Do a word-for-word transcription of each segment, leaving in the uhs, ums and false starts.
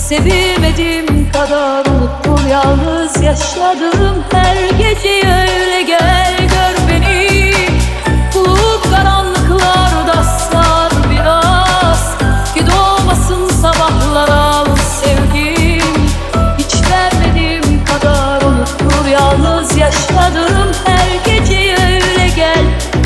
Sevilmediğim kadar unuttum, yalnız yaşadım her gece. Öyle gel gör beni, bu karanlıklarda sar biraz, ki doğmasın sabahlar al sevdim. Hiç vermediğim kadar unuttur, yalnız yaşadım her gece. Öyle gel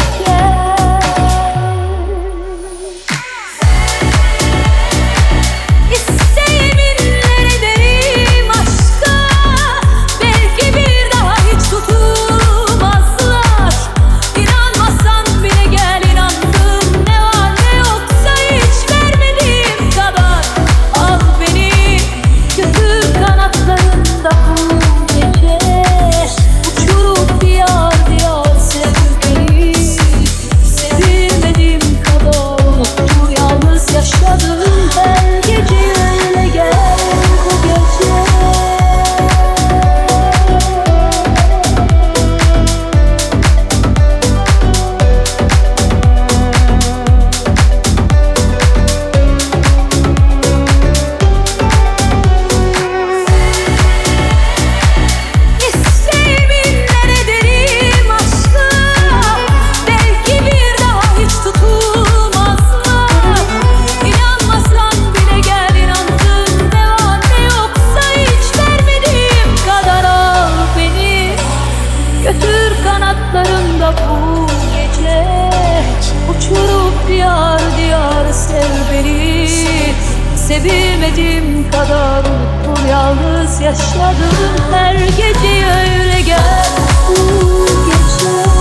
bu gece, uçurup diyar diyar sev beni. Sevilmediğim kadar unuttum, yalnız yaşadım her gece. Öyle gel bu gece.